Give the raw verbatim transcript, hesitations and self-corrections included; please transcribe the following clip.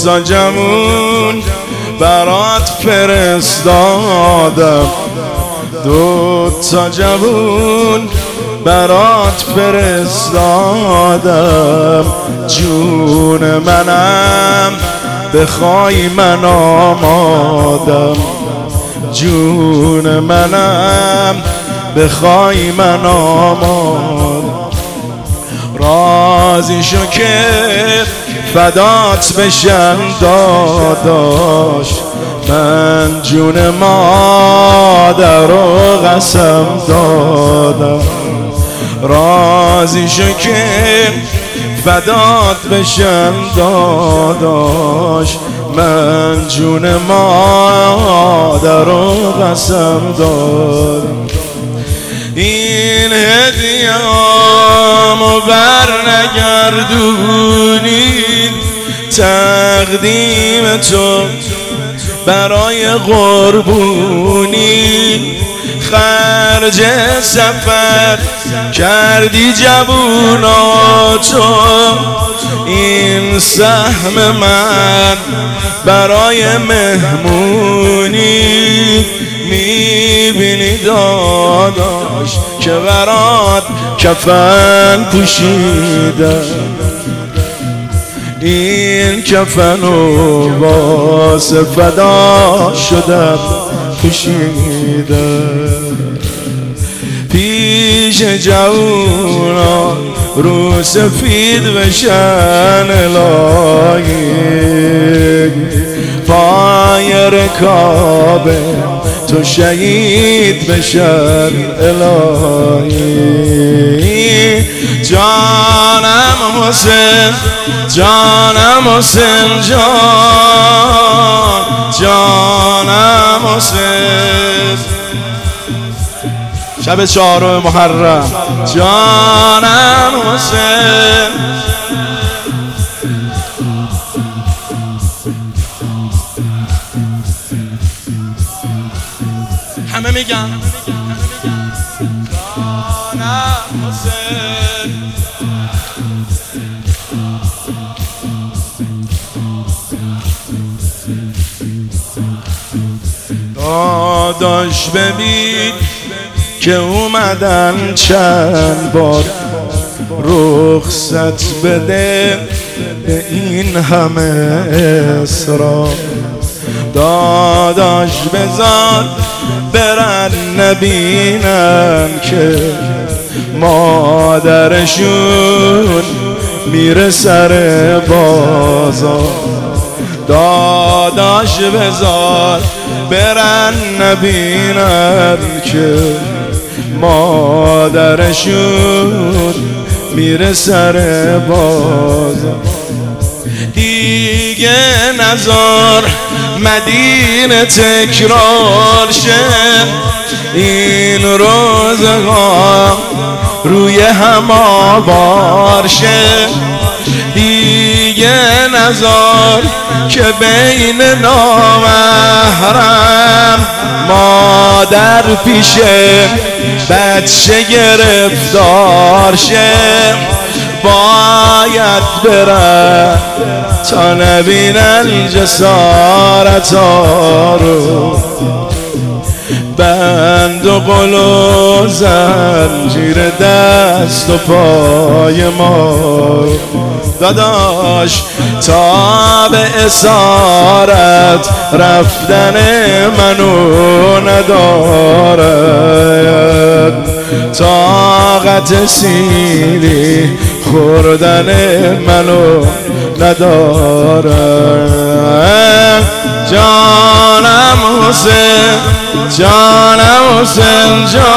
تا جوون برات فرستادم، دو تا جوون برات فرستادم. جون منم بخوای من آمادم، جون منم بخوای من آمادم. راضی شو که فدات بشم داداش، من جون مادر رو قسم دادم. راضی شو که فدات بشم داداش، من جون مادر رو قسم دادم. این هدیه‌امو بر نگردونی، تقدیم تو برای قربونی. خرج سفر کردی جووناتو، این سهم من برای مهمونی. میبینی داداش که برات کفن پوشیدم، این کفنو واسه فدا شدم پوشیدم. پیش جوونا رو سفید بشن الهی، پای رکابه تو شهید بشن الهی. جانم حسین، جانم حسین جان، جانم حسین. شب چهارم محرم جانم حسین. همه میگن جانم حسین. داداش ببین که اومدن چند بار، رخصت بده به این همه اصرار. داداش بذار برن نبینن که مادرشون میره سر بازار. داداش بذار برن نبینن که مادرشون میره سر بازار. دیگه نزار مدینه تکرار شه، این روزها روی هم آوار شه. دیگه نزار که بین نامحرم مادر پیشه بچه گرفتار شه. باید برن تا نبینن جسارت ها رو، بند و قل و زنجیر دست و پای ما. داداش تا به اسارت رفتن منو ندارد، طاقت سیلی خوردن منو ندارد. جانم حسین، جانم حسین جان.